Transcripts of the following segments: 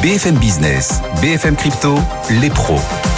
BFM Business, BFM Crypto, les pros.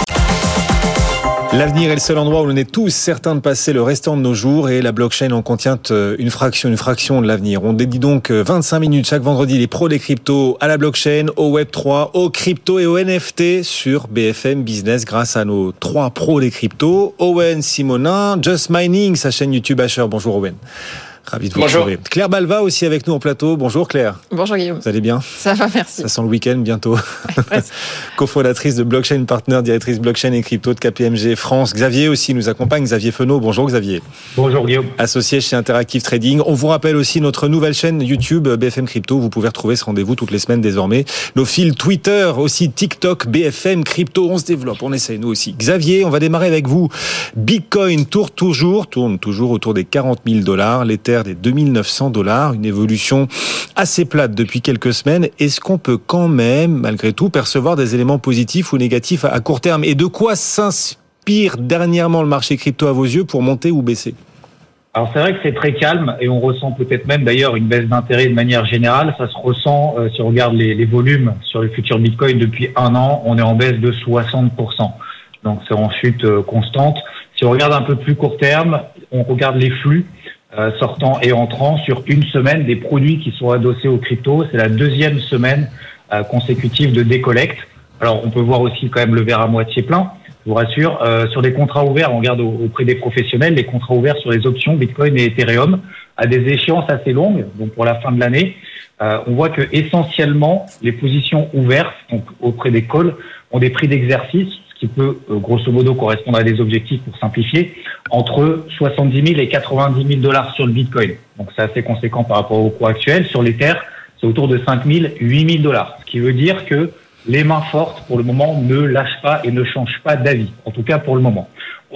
L'avenir est le seul endroit où l'on est tous certains de passer le restant de nos jours et la blockchain en contient une fraction de l'avenir. On dédie donc 25 minutes chaque vendredi les pros des cryptos à la blockchain, au Web3, aux cryptos et aux NFT sur BFM Business grâce à nos 3 pros des cryptos. Owen Simonin, Just Mining, sa chaîne YouTube Asher. Bonjour Owen. Ravi de vous retrouver. Claire Balva aussi avec nous en plateau. Bonjour Claire. Bonjour Guillaume. Vous allez bien ? Ça va, merci. Ça sent le week-end bientôt. Cofondatrice de Blockchain Partner, directrice blockchain et crypto de KPMG France. Xavier aussi nous accompagne. Xavier Fenot. Bonjour Xavier. Bonjour Guillaume. Associé chez Interactive Trading. On vous rappelle aussi notre nouvelle chaîne YouTube BFM Crypto. Vous pouvez retrouver ce rendez-vous toutes les semaines désormais. Nos fils Twitter, aussi TikTok, BFM Crypto. On se développe, on essaye nous aussi. Xavier, on va démarrer avec vous. Bitcoin tourne toujours autour des $40 000, l'Ether des $2 900, une évolution assez plate depuis quelques semaines. Est-ce qu'on peut quand même, malgré tout, percevoir des éléments positifs ou négatifs à court terme ? Et de quoi s'inspire dernièrement le marché crypto à vos yeux pour monter ou baisser ? Alors c'est vrai que c'est très calme et on ressent peut-être même d'ailleurs une baisse d'intérêt de manière générale. Ça se ressent si on regarde les volumes sur le futur Bitcoin depuis un an, on est en baisse de 60%. Donc c'est en chute constante. Si on regarde un peu plus court terme, on regarde les flux sortant et entrant sur une semaine des produits qui sont adossés aux cryptos. C'est la deuxième semaine consécutive de décollecte. Alors on peut voir aussi quand même le verre à moitié plein, je vous rassure. Sur les contrats ouverts, on regarde auprès des professionnels, les contrats ouverts sur les options Bitcoin et Ethereum à des échéances assez longues, donc pour la fin de l'année. On voit que essentiellement les positions ouvertes, donc auprès des calls, ont des prix d'exercice, ce qui peut grosso modo correspondre à des objectifs pour simplifier, entre 70 000 et 90 000 $ sur le Bitcoin. Donc c'est assez conséquent par rapport au cours actuel. Sur l'Ether, c'est autour de 5 000, 8 000 $. Ce qui veut dire que les mains fortes, pour le moment, ne lâchent pas et ne changent pas d'avis. En tout cas, pour le moment.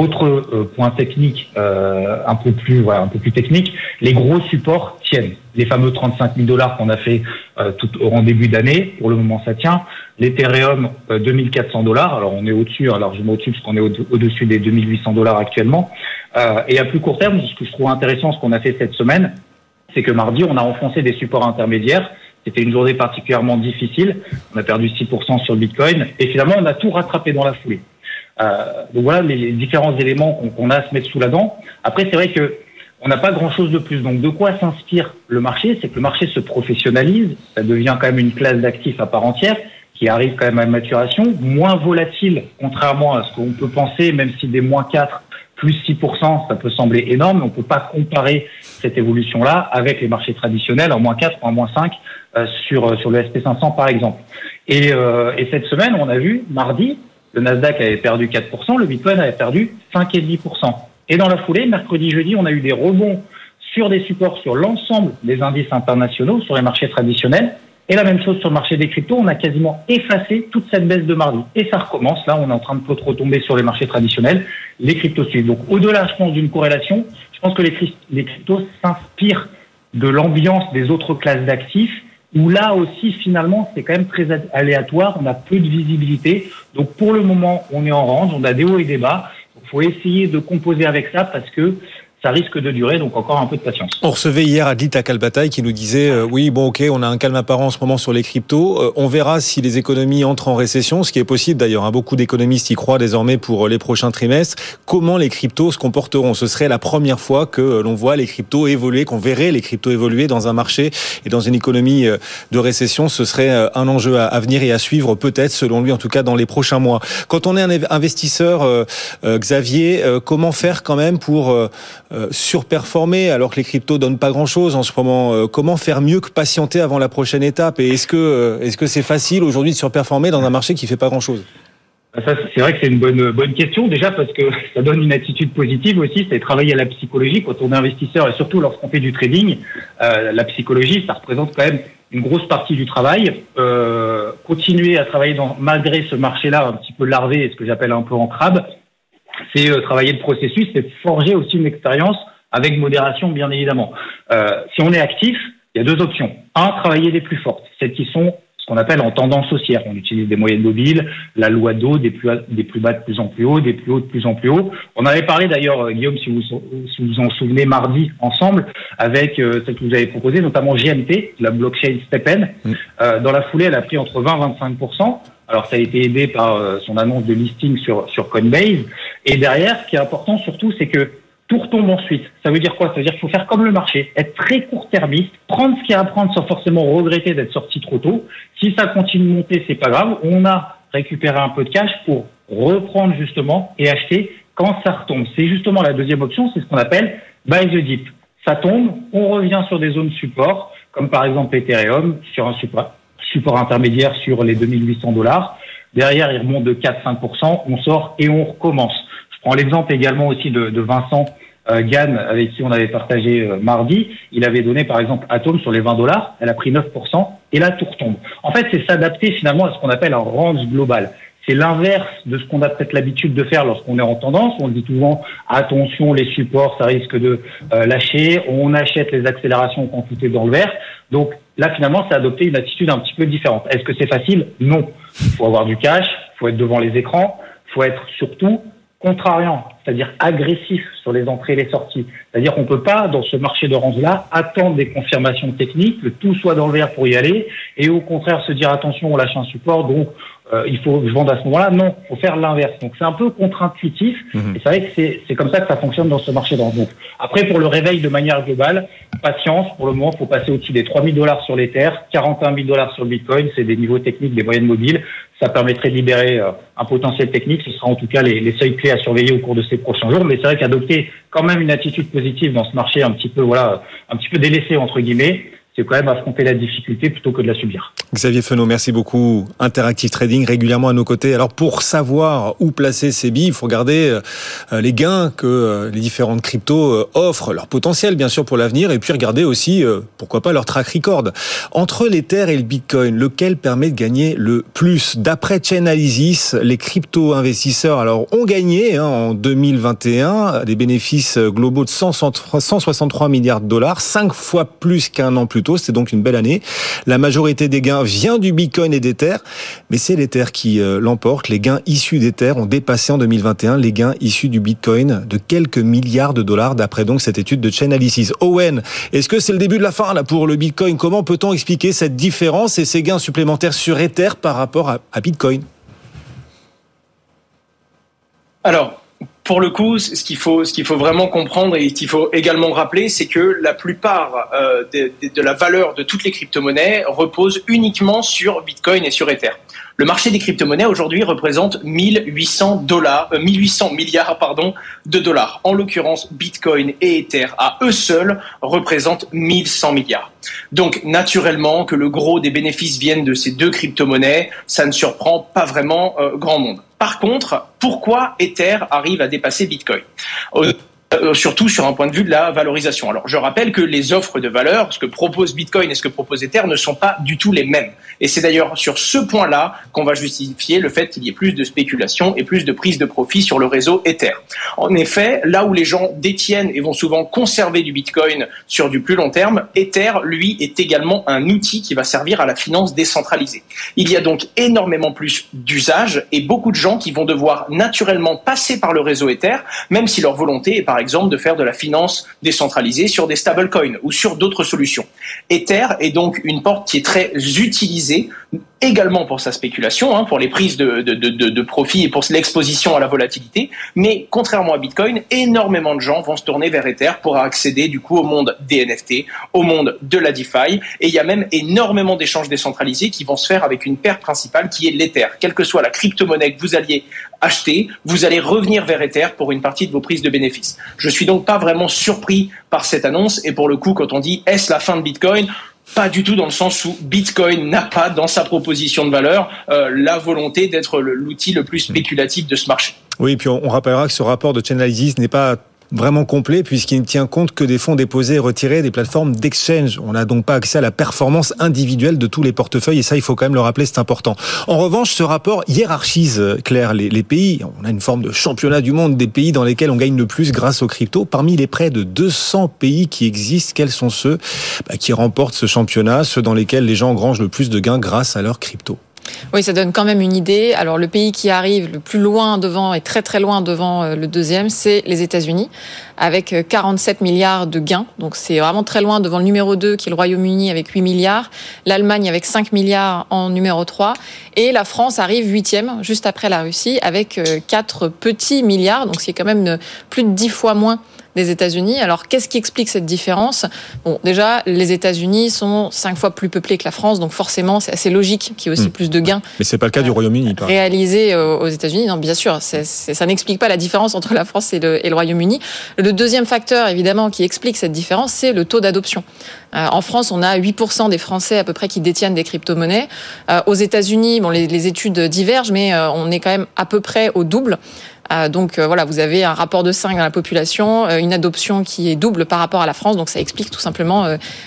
Autre point technique, un peu plus technique, les gros supports tiennent. Les fameux 35 000 $ qu'on a fait tout en début d'année, pour le moment ça tient. L'Ethereum, 2400 $. Alors on est au-dessus, largement au-dessus, parce qu'on est au-dessus des 2800 $ actuellement. Et à plus court terme, ce que je trouve intéressant, ce qu'on a fait cette semaine, c'est que mardi, on a enfoncé des supports intermédiaires. C'était une journée particulièrement difficile. On a perdu 6% sur le Bitcoin. Et finalement, on a tout rattrapé dans la foulée. Donc voilà les différents éléments qu'on a à se mettre sous la dent. Après, c'est vrai que on n'a pas grand-chose de plus. Donc de quoi s'inspire le marché ? C'est que le marché se professionnalise. Ça devient quand même une classe d'actifs à part entière qui arrive quand même à maturation, moins volatile, contrairement à ce qu'on peut penser, même si des moins 4, plus 6%, ça peut sembler énorme. On ne peut pas comparer cette évolution-là avec les marchés traditionnels en moins 4 ou en moins 5 sur le SP500 par exemple. Et cette semaine, on a vu, mardi, le Nasdaq avait perdu 4%, le Bitcoin avait perdu 5,5%. Et dans la foulée, mercredi, jeudi, on a eu des rebonds sur des supports sur l'ensemble des indices internationaux, sur les marchés traditionnels. Et la même chose sur le marché des cryptos, on a quasiment effacé toute cette baisse de mardi. Et ça recommence, là, on est en train de peut-être retomber sur les marchés traditionnels, les cryptos suivent. Donc au-delà, je pense, d'une corrélation, je pense que les cryptos s'inspirent de l'ambiance des autres classes d'actifs, où là aussi, finalement, c'est quand même très aléatoire, on a peu de visibilité. Donc pour le moment, on est en range, on a des hauts et des bas. Il faut essayer de composer avec ça parce que ça risque de durer, donc encore un peu de patience. On recevait hier Adlit Akalbataï qui nous disait oui, bon, ok, on a un calme apparent en ce moment sur les cryptos. On verra si les économies entrent en récession, ce qui est possible d'ailleurs. Beaucoup d'économistes y croient désormais pour les prochains trimestres. Comment les cryptos se comporteront ? Ce serait la première fois que l'on voit les cryptos évoluer, qu'on verrait les cryptos évoluer dans un marché et dans une économie de récession. Ce serait un enjeu à venir et à suivre peut-être, selon lui, en tout cas dans les prochains mois. Quand on est un investisseur, Xavier, comment faire quand même pour surperformer alors que les cryptos donnent pas grand-chose en ce moment. Comment faire mieux que patienter avant la prochaine étape ? Et est-ce que c'est facile aujourd'hui de surperformer dans un marché qui fait pas grand-chose ? Ça, c'est vrai que c'est une bonne question, déjà parce que ça donne une attitude positive aussi, c'est travailler à la psychologie quand on est investisseur et surtout lorsqu'on fait du trading. La psychologie, ça représente quand même une grosse partie du travail. Continuer à travailler malgré ce marché-là un petit peu larvé et ce que j'appelle un peu en crabe, c'est travailler le processus, c'est forger aussi une expérience avec modération, bien évidemment. Si on est actif, il y a deux options. Un, travailler les plus fortes, celles qui sont ce qu'on appelle en tendance haussière. On utilise des moyennes mobiles, la loi d'eau, des plus bas de plus en plus haut, des plus hauts de plus en plus haut. On avait parlé d'ailleurs, Guillaume, si vous en souvenez, mardi ensemble, avec celle que vous avez proposée, notamment GMT, la blockchain STEPN. Dans la foulée, elle a pris entre 20 et 25%. Alors, ça a été aidé par son annonce de listing sur Coinbase. Et derrière, ce qui est important surtout, c'est que tout retombe ensuite. Ça veut dire quoi? Ça veut dire qu'il faut faire comme le marché, être très court-termiste, prendre ce qu'il y a à prendre sans forcément regretter d'être sorti trop tôt. Si ça continue de monter, c'est pas grave. On a récupéré un peu de cash pour reprendre justement et acheter quand ça retombe. C'est justement la deuxième option, c'est ce qu'on appelle buy the dip. Ça tombe, on revient sur des zones support, comme par exemple Ethereum, sur un support intermédiaire sur les $2,800. Derrière, il remonte de 4-5%, on sort et on recommence. Je prends l'exemple également aussi de Vincent Gann, avec qui on avait partagé mardi. Il avait donné par exemple Atom sur les $20, elle a pris 9%, et là tout retombe. En fait, c'est s'adapter finalement à ce qu'on appelle un range global. C'est l'inverse de ce qu'on a peut-être l'habitude de faire lorsqu'on est en tendance. On dit souvent, attention, les supports, ça risque de lâcher. On achète les accélérations quand tout est dans le vert. Donc là, finalement, c'est adopter une attitude un petit peu différente. Est-ce que c'est facile? Non. Il faut avoir du cash, il faut être devant les écrans, il faut être surtout contrariant, c'est-à-dire agressif sur les entrées et les sorties. C'est-à-dire qu'on ne peut pas, dans ce marché de range-là, attendre des confirmations techniques, que tout soit dans le vert pour y aller, et au contraire se dire attention, on lâche un support, donc il faut que je vende à ce moment-là. Non, il faut faire l'inverse. Donc c'est un peu contre-intuitif, et c'est vrai que c'est comme ça que ça fonctionne dans ce marché de range. Donc, après, pour le réveil de manière globale, patience, pour le moment, il faut passer au-dessus des $3,000 sur l'Ether, $41,000 sur le Bitcoin, c'est des niveaux techniques des moyennes mobiles. Ça permettrait de libérer un potentiel technique. Ce sera en tout cas les seuils clés à surveiller au cours de ces prochains jours. Mais c'est vrai qu'adopter quand même une attitude positive dans ce marché un petit peu délaissé entre guillemets, c'est quand même affronter la difficulté plutôt que de la subir. Xavier Fenot, merci beaucoup. Interactive Trading régulièrement à nos côtés. Alors pour savoir où placer ses billes, il faut regarder les gains que les différentes cryptos offrent, leur potentiel bien sûr pour l'avenir, et puis regarder aussi, pourquoi pas, leur track record. Entre l'Ether et le Bitcoin, lequel permet de gagner le plus? D'après Chainalysis, les crypto-investisseurs ont gagné en 2021 des bénéfices globaux de 163 milliards de dollars, 5 fois plus qu'un an plus tôt. C'est donc une belle année. La majorité des gains vient du Bitcoin et d'Ether, mais c'est l'Ether qui l'emporte. Les gains issus d'Ether ont dépassé en 2021 les gains issus du Bitcoin de quelques milliards de dollars, d'après donc cette étude de Chainalysis. Owen, est-ce que c'est le début de la fin là pour le Bitcoin? Comment peut-on expliquer cette différence et ces gains supplémentaires sur Ether par rapport à Bitcoin? Alors, pour le coup, ce qu'il faut vraiment comprendre et qu'il faut également rappeler, c'est que la plupart de la valeur de toutes les crypto-monnaies repose uniquement sur Bitcoin et sur Ether. Le marché des crypto-monnaies aujourd'hui représente 1800 milliards de dollars. En l'occurrence, Bitcoin et Ether à eux seuls représentent 1100 milliards. Donc naturellement que le gros des bénéfices viennent de ces deux crypto-monnaies, ça ne surprend pas vraiment grand monde. Par contre, pourquoi Ether arrive à dépasser Bitcoin ? Surtout sur un point de vue de la valorisation. Alors, je rappelle que les offres de valeur, ce que propose Bitcoin et ce que propose Ether, ne sont pas du tout les mêmes. Et c'est d'ailleurs sur ce point-là qu'on va justifier le fait qu'il y ait plus de spéculation et plus de prise de profit sur le réseau Ether. En effet, là où les gens détiennent et vont souvent conserver du Bitcoin sur du plus long terme, Ether, lui, est également un outil qui va servir à la finance décentralisée. Il y a donc énormément plus d'usages et beaucoup de gens qui vont devoir naturellement passer par le réseau Ether, même si leur volonté est par exemple de faire de la finance décentralisée sur des stablecoins ou sur d'autres solutions. Ether est donc une porte qui est très utilisée également pour sa spéculation, pour les prises de profit et pour l'exposition à la volatilité. Mais contrairement à Bitcoin, énormément de gens vont se tourner vers Ether pour accéder du coup au monde des NFT, au monde de la DeFi. Et il y a même énormément d'échanges décentralisés qui vont se faire avec une paire principale qui est l'Ether. Quelle que soit la crypto-monnaie que vous alliez acheter, vous allez revenir vers Ether pour une partie de vos prises de bénéfices. Je suis donc pas vraiment surpris par cette annonce. Et pour le coup, quand on dit est-ce la fin de Bitcoin ? Pas du tout, dans le sens où Bitcoin n'a pas dans sa proposition de valeur la volonté d'être l'outil le plus spéculatif de ce marché. Oui, puis on rappellera que ce rapport de Chainalysis n'est pas vraiment complet puisqu'il ne tient compte que des fonds déposés et retirés des plateformes d'exchange. On n'a donc pas accès à la performance individuelle de tous les portefeuilles et ça, il faut quand même le rappeler, c'est important. En revanche, ce rapport hiérarchise, Claire, les pays. On a une forme de championnat du monde des pays dans lesquels on gagne le plus grâce aux cryptos. Parmi les près de 200 pays qui existent, quels sont ceux qui remportent ce championnat, ceux dans lesquels les gens engrangent le plus de gains grâce à leurs cryptos? Oui, ça donne quand même une idée. Alors, le pays qui arrive le plus loin devant et très très loin devant le deuxième, c'est les États-Unis, avec 47 milliards de gains. Donc, c'est vraiment très loin devant le numéro 2, qui est le Royaume-Uni, avec 8 milliards. L'Allemagne avec 5 milliards en numéro 3. Et la France arrive 8e, juste après la Russie, avec 4 petits milliards. Donc, c'est quand même plus de 10 fois moins des États-Unis. Alors, qu'est-ce qui explique cette différence? Bon, déjà, les États-Unis sont 5 fois plus peuplés que la France, donc forcément, c'est assez logique qu'il y ait aussi plus de gains. Mais c'est pas le cas du Royaume-Uni, réalisés aux États-Unis. Non, bien sûr, ça n'explique pas la différence entre la France et le Royaume-Uni. Le deuxième facteur, évidemment, qui explique cette différence, c'est le taux d'adoption. En France, on a 8% des Français à peu près qui détiennent des crypto-monnaies. Aux États-Unis, bon, les études divergent, mais on est quand même à peu près au double. Donc voilà, vous avez un rapport de 5 dans la population, une adoption qui est double par rapport à la France. Donc ça explique tout simplement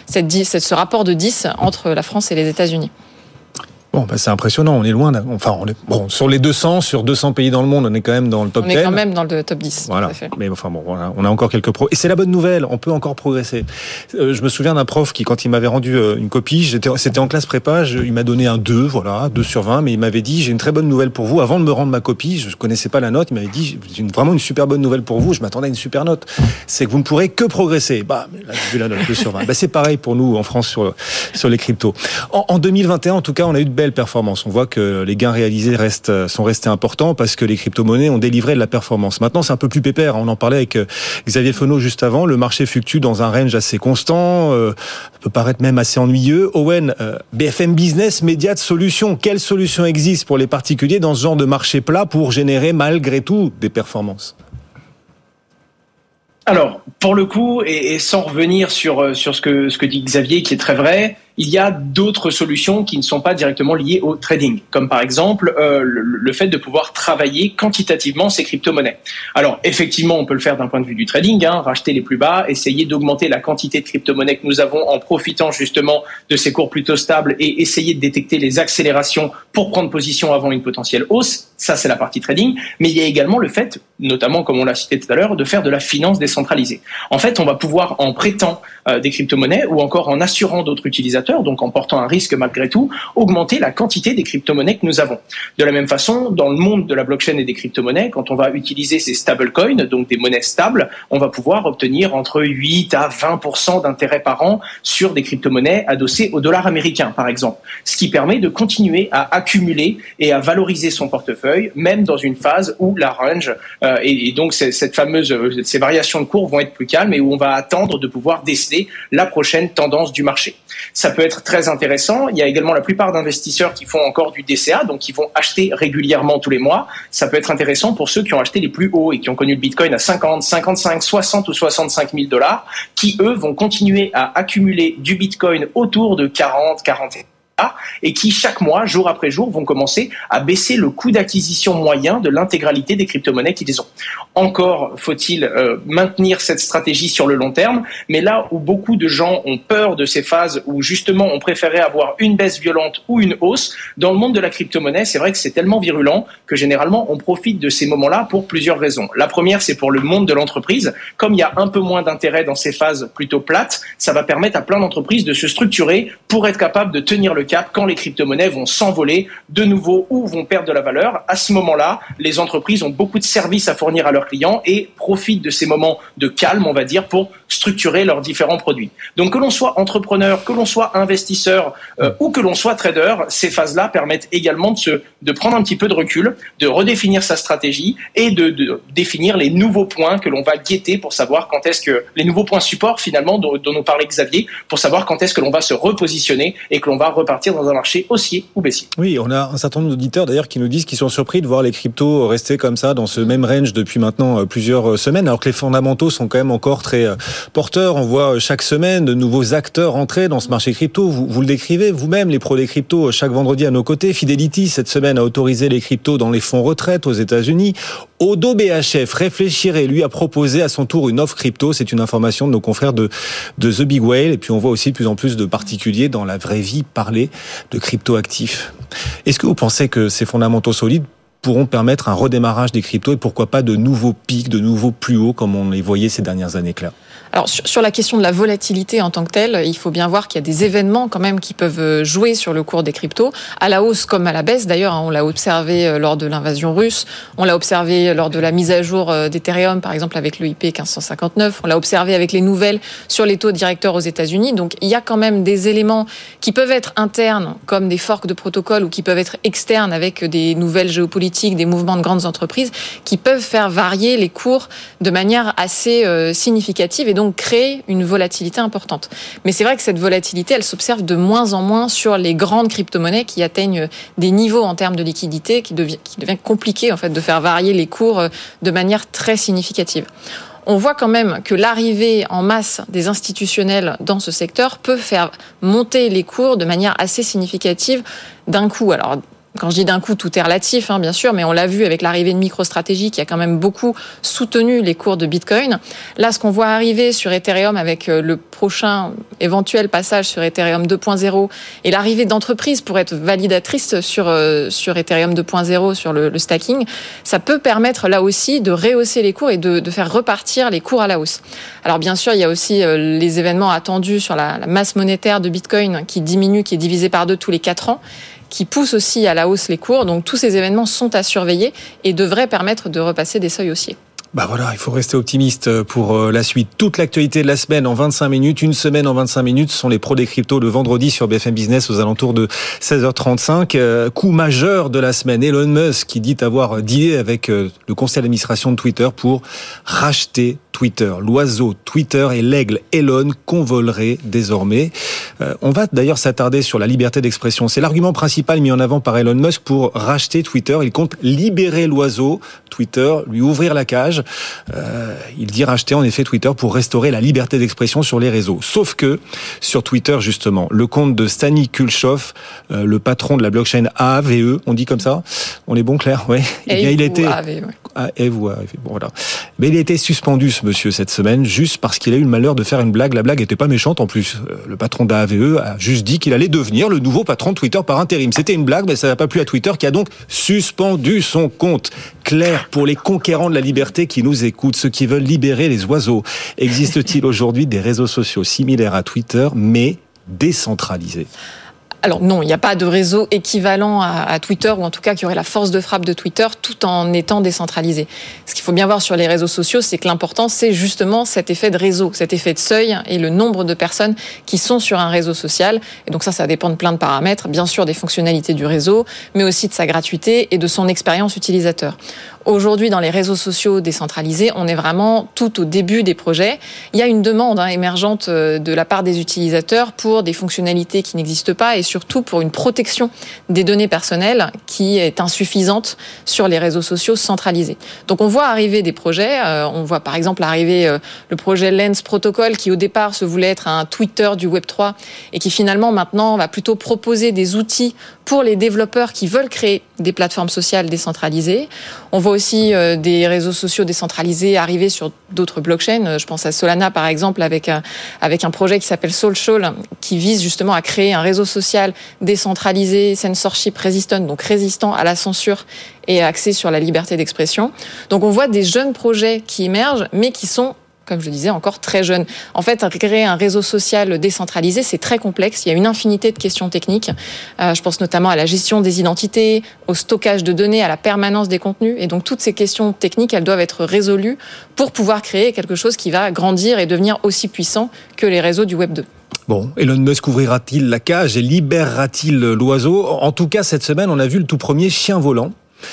ce rapport de 10 entre la France et les États-Unis. Bon, c'est impressionnant. On est loin. Sur les 200, sur 200 pays dans le monde, on est quand même dans le top 10. On est quand même dans le top 10. Voilà. Tout à fait. Mais voilà, on a encore quelques Et c'est la bonne nouvelle. On peut encore progresser. Je me souviens d'un prof qui, quand il m'avait rendu une copie, c'était en classe prépa, il m'a donné un 2, 2 sur 20, mais il m'avait dit, j'ai une très bonne nouvelle pour vous. Avant de me rendre ma copie, je connaissais pas la note, il m'avait dit, j'ai vraiment une super bonne nouvelle pour vous. Je m'attendais à une super note. C'est que vous ne pourrez que progresser. Là, j'ai vu la note 2 sur 20. C'est pareil pour nous en France sur les cryptos. En 2021, en tout cas, on a eu de belles performances. On voit que les gains réalisés sont restés importants parce que les crypto-monnaies ont délivré de la performance. Maintenant, c'est un peu plus pépère. On en parlait avec Xavier Fenot juste avant. Le marché fluctue dans un range assez constant. Peut paraître même assez ennuyeux. Owen, BFM Business, média de solutions. Quelles solutions existent pour les particuliers dans ce genre de marché plat pour générer malgré tout des performances? Alors, pour le coup, et sans revenir sur ce que dit Xavier, qui est très vrai, il y a d'autres solutions qui ne sont pas directement liées au trading, comme par exemple le fait de pouvoir travailler quantitativement ces crypto-monnaies. Alors, effectivement, on peut le faire d'un point de vue du trading, racheter les plus bas, essayer d'augmenter la quantité de crypto-monnaies que nous avons en profitant justement de ces cours plutôt stables et essayer de détecter les accélérations pour prendre position avant une potentielle hausse. Ça, c'est la partie trading. Mais il y a également le fait, notamment comme on l'a cité tout à l'heure, de faire de la finance décentralisée. En fait, on va pouvoir, en prêtant des crypto-monnaies ou encore en assurant d'autres utilisateurs, donc en portant un risque malgré tout, augmenter la quantité des crypto-monnaies que nous avons. De la même façon, dans le monde de la blockchain et des crypto-monnaies, quand on va utiliser ces stablecoins, donc des monnaies stables, on va pouvoir obtenir entre 8 à 20% d'intérêt par an sur des crypto-monnaies adossées au dollar américain, par exemple. Ce qui permet de continuer à accumuler et à valoriser son portefeuille, même dans une phase où la range et donc ces variations de cours vont être plus calmes et où on va attendre de pouvoir déceler la prochaine tendance du marché. Ça peut être très intéressant. Il y a également la plupart d'investisseurs qui font encore du DCA, donc qui vont acheter régulièrement tous les mois. Ça peut être intéressant pour ceux qui ont acheté les plus hauts et qui ont connu le Bitcoin à 50, 55, 60 ou 65 000 $, qui eux vont continuer à accumuler du Bitcoin autour de 40, 41. Et qui chaque mois, jour après jour, vont commencer à baisser le coût d'acquisition moyen de l'intégralité des crypto-monnaies qu'ils ont. Encore faut-il maintenir cette stratégie sur le long terme, mais là où beaucoup de gens ont peur de ces phases où justement on préférait avoir une baisse violente ou une hausse, dans le monde de la crypto-monnaie, c'est vrai que c'est tellement virulent que généralement on profite de ces moments-là pour plusieurs raisons. La première, c'est pour le monde de l'entreprise. Comme il y a un peu moins d'intérêt dans ces phases plutôt plates, ça va permettre à plein d'entreprises de se structurer pour être capable de tenir le cap quand les crypto-monnaies vont s'envoler de nouveau ou vont perdre de la valeur. À ce moment-là, les entreprises ont beaucoup de services à fournir à leurs clients et profitent de ces moments de calme, on va dire, pour structurer leurs différents produits. Donc que l'on soit entrepreneur, que l'on soit investisseur ou que l'on soit trader, ces phases-là permettent également de prendre un petit peu de recul, de redéfinir sa stratégie et de définir les nouveaux points que l'on va guetter pour savoir quand est-ce que les nouveaux points support finalement dont nous parlait Xavier, pour savoir quand est-ce que l'on va se repositionner et que l'on va repartir repartir dans un marché haussier ou baissier. Oui, on a un certain nombre d'auditeurs d'ailleurs qui nous disent qu'ils sont surpris de voir les cryptos rester comme ça dans ce même range depuis maintenant plusieurs semaines, alors que les fondamentaux sont quand même encore très porteurs. On voit chaque semaine de nouveaux acteurs entrer dans ce marché crypto. Vous le décrivez vous-même, les pros des cryptos, chaque vendredi à nos côtés. Fidelity, cette semaine, a autorisé les cryptos dans les fonds retraite aux États-Unis. Odo BHF réfléchirait, lui, à proposer à son tour une offre crypto. C'est une information de nos confrères de The Big Whale. Et puis on voit aussi de plus en plus de particuliers dans la vraie vie parler de crypto-actifs. Est-ce que vous pensez que ces fondamentaux solides pourront permettre un redémarrage des cryptos et pourquoi pas de nouveaux pics, de nouveaux plus hauts comme on les voyait ces dernières années, Claire? Alors sur la question de la volatilité en tant que telle, il faut bien voir qu'il y a des événements quand même qui peuvent jouer sur le cours des cryptos, à la hausse comme à la baisse. D'ailleurs, on l'a observé lors de l'invasion russe, on l'a observé lors de la mise à jour d'Ethereum, par exemple avec le IP 1559, on l'a observé avec les nouvelles sur les taux directeurs aux États-Unis. Donc il y a quand même des éléments qui peuvent être internes, comme des forks de protocoles, ou qui peuvent être externes avec des nouvelles géopolitiques, des mouvements de grandes entreprises, qui peuvent faire varier les cours de manière assez significative et donc créer une volatilité importante. Mais c'est vrai que cette volatilité, elle s'observe de moins en moins sur les grandes crypto-monnaies qui atteignent des niveaux en termes de liquidité qui devient compliqué en fait de faire varier les cours de manière très significative. On voit quand même que l'arrivée en masse des institutionnels dans ce secteur peut faire monter les cours de manière assez significative d'un coup. Alors, quand je dis d'un coup, tout est relatif, bien sûr, mais on l'a vu avec l'arrivée de MicroStrategy qui a quand même beaucoup soutenu les cours de Bitcoin. Là, ce qu'on voit arriver sur Ethereum avec le prochain éventuel passage sur Ethereum 2.0 et l'arrivée d'entreprises pour être validatrices sur Ethereum 2.0, sur le stacking, ça peut permettre là aussi de rehausser les cours et de faire repartir les cours à la hausse. Alors bien sûr, il y a aussi les événements attendus sur la masse monétaire de Bitcoin qui diminue, qui est divisée par 2 tous les 4 ans, qui pousse aussi à la hausse les cours. Donc tous ces événements sont à surveiller et devraient permettre de repasser des seuils haussiers. Voilà, il faut rester optimiste pour la suite. Toute l'actualité de la semaine en 25 minutes, une semaine en 25 minutes, ce sont les pros des cryptos le vendredi sur BFM Business aux alentours de 16h35. Coup majeur de la semaine, Elon Musk qui dit avoir dealé avec le conseil d'administration de Twitter pour racheter Twitter. L'oiseau Twitter et l'aigle Elon convoleraient désormais. On va d'ailleurs s'attarder sur la liberté d'expression. C'est l'argument principal mis en avant par Elon Musk pour racheter Twitter. Il compte libérer l'oiseau Twitter, lui ouvrir la cage. Il dit racheter en effet Twitter pour restaurer la liberté d'expression sur les réseaux. Sauf que sur Twitter justement, le compte de Stani Kulchov, le patron de la blockchain Aave, on dit comme ça, on est bon Claire, ouais. Il a été Mais il a été suspendu ce monsieur cette semaine juste parce qu'il a eu le malheur de faire une blague. La blague était pas méchante en plus. Le patron d'Aave a juste dit qu'il allait devenir le nouveau patron de Twitter par intérim. C'était une blague, mais ça n'a pas plu à Twitter qui a donc suspendu son compte. Claire, pour les conquérants de la liberté qui nous écoutent, ceux qui veulent libérer les oiseaux, existe-t-il aujourd'hui des réseaux sociaux similaires à Twitter, mais décentralisés ? Alors non, il n'y a pas de réseau équivalent à Twitter, ou en tout cas qui aurait la force de frappe de Twitter tout en étant décentralisé. Ce qu'il faut bien voir sur les réseaux sociaux, c'est que l'important, c'est justement cet effet de réseau, cet effet de seuil et le nombre de personnes qui sont sur un réseau social. Et donc ça dépend de plein de paramètres, bien sûr des fonctionnalités du réseau, mais aussi de sa gratuité et de son expérience utilisateur. Aujourd'hui, dans les réseaux sociaux décentralisés, on est vraiment tout au début des projets. Il y a une demande émergente de la part des utilisateurs pour des fonctionnalités qui n'existent pas et surtout pour une protection des données personnelles qui est insuffisante sur les réseaux sociaux centralisés. Donc on voit arriver des projets. On voit par exemple arriver le projet Lens Protocol qui au départ se voulait être un Twitter du Web3 et qui finalement maintenant va plutôt proposer des outils pour les développeurs qui veulent créer des plateformes sociales décentralisées. On voit aussi des réseaux sociaux décentralisés arriver sur d'autres blockchains. Je pense à Solana par exemple avec un projet qui s'appelle Social qui vise justement à créer un réseau social décentralisé, censorship resistant, donc résistant à la censure et axé sur la liberté d'expression. Donc on voit des jeunes projets qui émergent mais qui sont, comme je le disais, encore très jeune. En fait, créer un réseau social décentralisé, c'est très complexe. Il y a une infinité de questions techniques. Je pense notamment à la gestion des identités, au stockage de données, à la permanence des contenus. Et donc, toutes ces questions techniques, elles doivent être résolues pour pouvoir créer quelque chose qui va grandir et devenir aussi puissant que les réseaux du Web 2. Bon, Elon Musk ouvrira-t-il la cage et libérera-t-il l'oiseau ? En tout cas, cette semaine, on a vu le tout premier chien volant.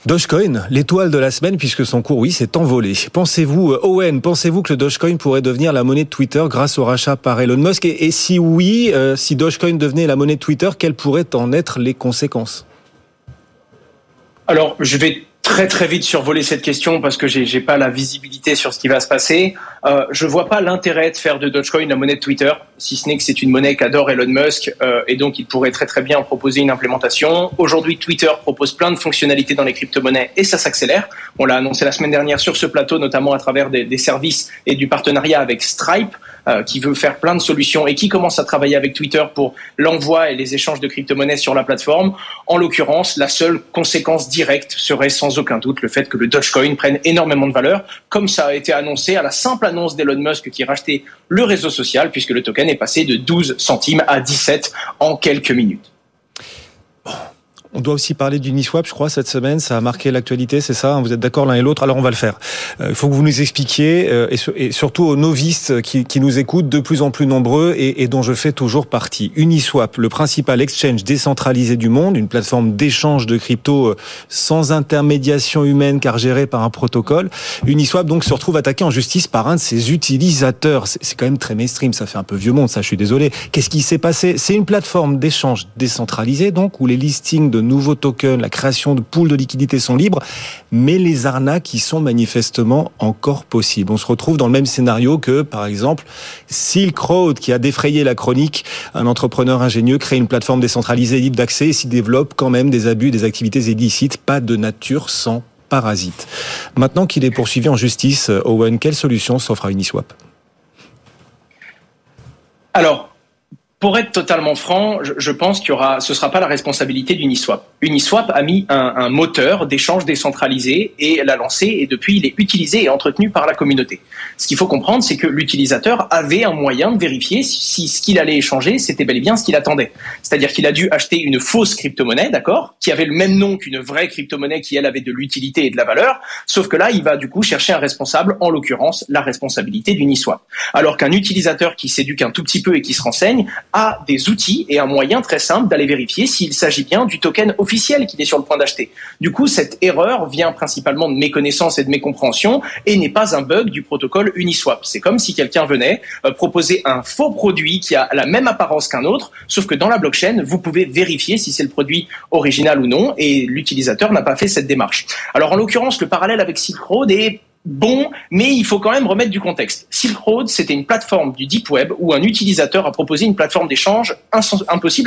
Dogecoin, l'étoile de la semaine puisque son cours, oui, s'est envolé. Pensez-vous que le Dogecoin pourrait devenir la monnaie de Twitter grâce au rachat par Elon Musk ? Et si oui, si Dogecoin devenait la monnaie de Twitter, quelles pourraient en être les conséquences ? Alors, je vais très très vite survoler cette question parce que j'ai pas la visibilité sur ce qui va se passer. Je vois pas l'intérêt de faire de Dogecoin la monnaie de Twitter, si ce n'est que c'est une monnaie qu'adore Elon Musk et donc il pourrait très très bien proposer une implémentation. Aujourd'hui, Twitter propose plein de fonctionnalités dans les crypto-monnaies et ça s'accélère. On l'a annoncé la semaine dernière sur ce plateau, notamment à travers des services et du partenariat avec Stripe, qui veut faire plein de solutions et qui commence à travailler avec Twitter pour l'envoi et les échanges de crypto-monnaies sur la plateforme. En l'occurrence, la seule conséquence directe serait sans aucun doute le fait que le Dogecoin prenne énormément de valeur, comme ça a été annoncé à la simple annonce d'Elon Musk qui rachetait le réseau social, puisque le token est passé de 12 centimes à 17 en quelques minutes. On doit aussi parler d'Uniswap, je crois, cette semaine. Ça a marqué l'actualité, c'est ça ? Vous êtes d'accord l'un et l'autre ? Alors, on va le faire. Il faut que vous nous expliquiez, et surtout aux novices qui nous écoutent, de plus en plus nombreux, et dont je fais toujours partie. Uniswap, le principal exchange décentralisé du monde, une plateforme d'échange de crypto sans intermédiation humaine, car gérée par un protocole. Uniswap, donc, se retrouve attaqué en justice par un de ses utilisateurs. C'est quand même très mainstream, ça fait un peu vieux monde, ça, je suis désolé. Qu'est-ce qui s'est passé ? C'est une plateforme d'échange décentralisée, donc, où les listings de nouveaux tokens, la création de pools de liquidités sont libres, mais les arnaques y sont manifestement encore possibles. On se retrouve dans le même scénario que, par exemple, Silk Road, qui a défrayé la chronique. Un entrepreneur ingénieux crée une plateforme décentralisée libre d'accès et s'y développe quand même des abus, des activités illicites, pas de nature sans parasite. Maintenant qu'il est poursuivi en justice, Owen, quelle solution s'offre à Uniswap ? Alors, pour être totalement franc, je pense ce sera pas la responsabilité d'Uniswap. Uniswap a mis un moteur d'échange décentralisé et l'a lancé, et depuis il est utilisé et entretenu par la communauté. Ce qu'il faut comprendre, c'est que l'utilisateur avait un moyen de vérifier si ce qu'il allait échanger, c'était bel et bien ce qu'il attendait. C'est-à-dire qu'il a dû acheter une fausse crypto-monnaie, d'accord, qui avait le même nom qu'une vraie crypto-monnaie qui, elle, avait de l'utilité et de la valeur, sauf que là, il va du coup chercher un responsable, en l'occurrence, la responsabilité d'Uniswap. Alors qu'un utilisateur qui s'éduque un tout petit peu et qui se renseigne a des outils et un moyen très simple d'aller vérifier s'il s'agit bien du token officiel qu'il est sur le point d'acheter. Du coup, cette erreur vient principalement de méconnaissance et de mécompréhension et n'est pas un bug du protocole Uniswap. C'est comme si quelqu'un venait proposer un faux produit qui a la même apparence qu'un autre, sauf que dans la blockchain, vous pouvez vérifier si c'est le produit original ou non, et l'utilisateur n'a pas fait cette démarche. Alors en l'occurrence, le parallèle avec Silk Road est bon, mais il faut quand même remettre du contexte. Silk Road, c'était une plateforme du Deep Web où un utilisateur a proposé une plateforme d'échange impossible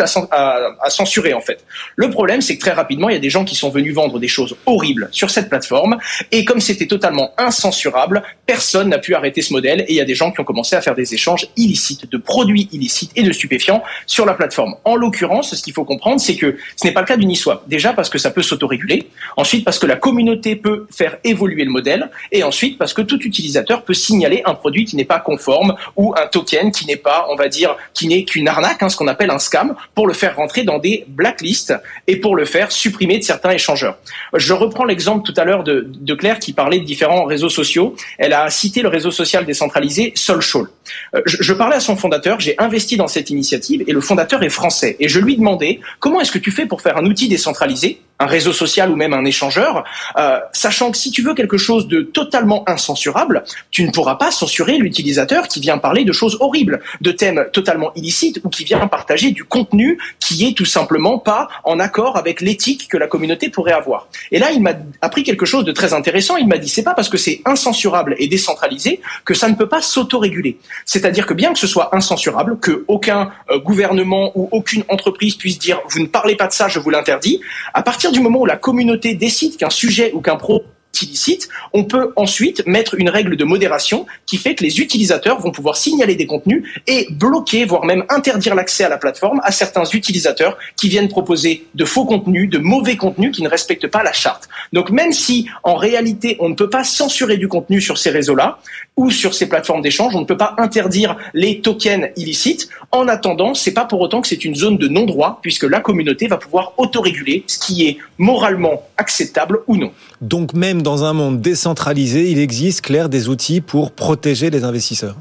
à censurer, en fait. Le problème, c'est que très rapidement, il y a des gens qui sont venus vendre des choses horribles sur cette plateforme, et comme c'était totalement incensurable, personne n'a pu arrêter ce modèle, et il y a des gens qui ont commencé à faire des échanges illicites, de produits illicites et de stupéfiants sur la plateforme. En l'occurrence, ce qu'il faut comprendre, c'est que ce n'est pas le cas d'Uniswap. Déjà parce que ça peut s'autoréguler, ensuite parce que la communauté peut faire évoluer le modèle, et ensuite parce que tout utilisateur peut signaler un produit qui n'est pas conforme ou un token qui n'est pas, on va dire, qui n'est qu'une arnaque, ce qu'on appelle un scam, pour le faire rentrer dans des blacklists et pour le faire supprimer de certains échangeurs. Je reprends l'exemple tout à l'heure de Claire qui parlait de différents réseaux sociaux. Elle a cité le réseau social décentralisé Social. Je parlais à son fondateur, j'ai investi dans cette initiative et le fondateur est français. Et je lui demandais comment est-ce que tu fais pour faire un outil décentralisé, un réseau social ou même un échangeur, sachant que si tu veux quelque chose de totalement incensurable, tu ne pourras pas censurer l'utilisateur qui vient parler de choses horribles, de thèmes totalement illicites ou qui vient partager du contenu qui est tout simplement pas en accord avec l'éthique que la communauté pourrait avoir. Et là, il m'a appris quelque chose de très intéressant. Il m'a dit, c'est pas parce que c'est incensurable et décentralisé que ça ne peut pas s'autoréguler. C'est-à-dire que bien que ce soit incensurable, que aucun gouvernement ou aucune entreprise puisse dire « vous ne parlez pas de ça, je vous l'interdis », à partir du moment où la communauté décide qu'un sujet ou qu'un produit illicite, on peut ensuite mettre une règle de modération qui fait que les utilisateurs vont pouvoir signaler des contenus et bloquer, voire même interdire l'accès à la plateforme à certains utilisateurs qui viennent proposer de faux contenus, de mauvais contenus qui ne respectent pas la charte. Donc même si en réalité on ne peut pas censurer du contenu sur ces réseaux-là ou sur ces plateformes d'échange, on ne peut pas interdire les tokens illicites. En attendant, c'est pas pour autant que c'est une zone de non-droit puisque la communauté va pouvoir autoréguler ce qui est moralement acceptable ou non. Donc même dans un monde décentralisé, il existe, Claire, des outils pour protéger les investisseurs ?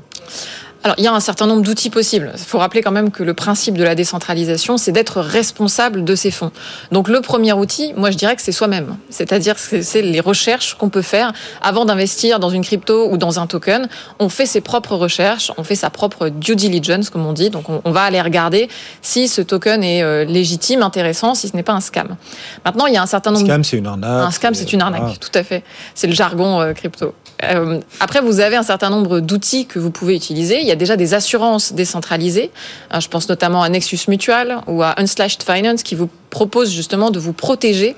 Alors, il y a un certain nombre d'outils possibles. Il faut rappeler quand même que le principe de la décentralisation, c'est d'être responsable de ces fonds. Donc, le premier outil, moi, je dirais que c'est soi-même. C'est-à-dire que c'est les recherches qu'on peut faire avant d'investir dans une crypto ou dans un token. On fait ses propres recherches, on fait sa propre due diligence, comme on dit. Donc, on va aller regarder si ce token est légitime, intéressant, si ce n'est pas un scam. Maintenant, il y a un certain nombre... Un scam, c'est une arnaque. Un scam, c'est une arnaque, tout à fait. C'est le jargon crypto. Après, vous avez un certain nombre d'outils que vous pouvez utiliser. Il y a déjà des assurances décentralisées. Je pense notamment à Nexus Mutual ou à Unslashed Finance qui vous proposent justement de vous protéger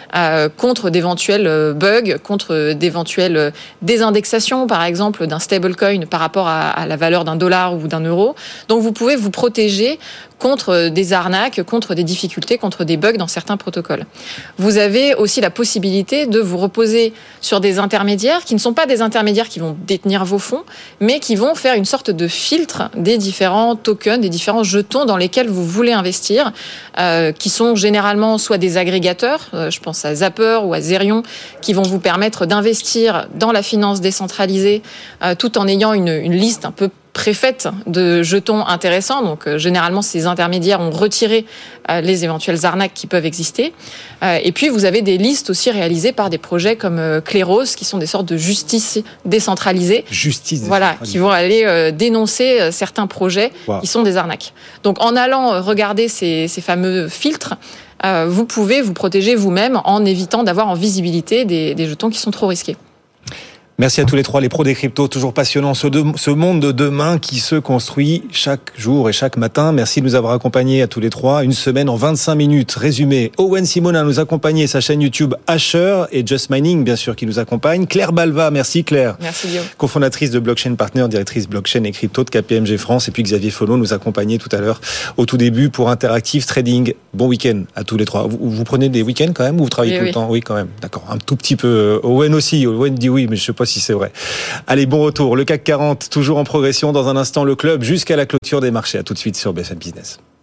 contre d'éventuels bugs, contre d'éventuelles désindexations, par exemple, d'un stablecoin par rapport à la valeur d'un dollar ou d'un euro. Donc, vous pouvez vous protéger contre des arnaques, contre des difficultés, contre des bugs dans certains protocoles. Vous avez aussi la possibilité de vous reposer sur des intermédiaires qui ne sont pas des intermédiaires qui vont détenir vos fonds, mais qui vont faire une sorte de filtre des différents tokens, des différents jetons dans lesquels vous voulez investir, qui sont généralement soit des agrégateurs, je pense à Zapper ou à Zerion, qui vont vous permettre d'investir dans la finance décentralisée tout en ayant une liste un peu préfète de jetons intéressants. Donc, généralement, ces intermédiaires ont retiré les éventuelles arnaques qui peuvent exister. Et puis, vous avez des listes aussi réalisées par des projets comme Kleros, qui sont des sortes de justice décentralisée. Voilà, qui vont aller dénoncer certains projets qui sont des arnaques. Donc, en allant regarder ces fameux filtres, vous pouvez vous protéger vous-même en évitant d'avoir en visibilité des jetons qui sont trop risqués. Merci à tous les trois, les pros des cryptos, toujours passionnant ce monde de demain qui se construit chaque jour et chaque matin. Merci de nous avoir accompagnés à tous les trois. Une semaine en 25 minutes. Résumé, Owen Simonin nous accompagnait, sa chaîne YouTube Asher et Just Mining, bien sûr, qui nous accompagne. Claire Balva, merci Claire. Merci Guillaume. Cofondatrice de Blockchain Partner, directrice blockchain et crypto de KPMG France. Et puis Xavier Follot nous accompagnait tout à l'heure au tout début pour Interactive Trading. Bon week-end à tous les trois. Vous prenez des week-ends quand même ou vous travaillez tout le temps? Oui, quand même. D'accord. Un tout petit peu. Owen aussi. Owen dit oui, mais je sais pas si c'est vrai. Allez, bon retour. Le CAC 40, toujours en progression. Dans un instant, le club jusqu'à la clôture des marchés. À tout de suite sur BFM Business.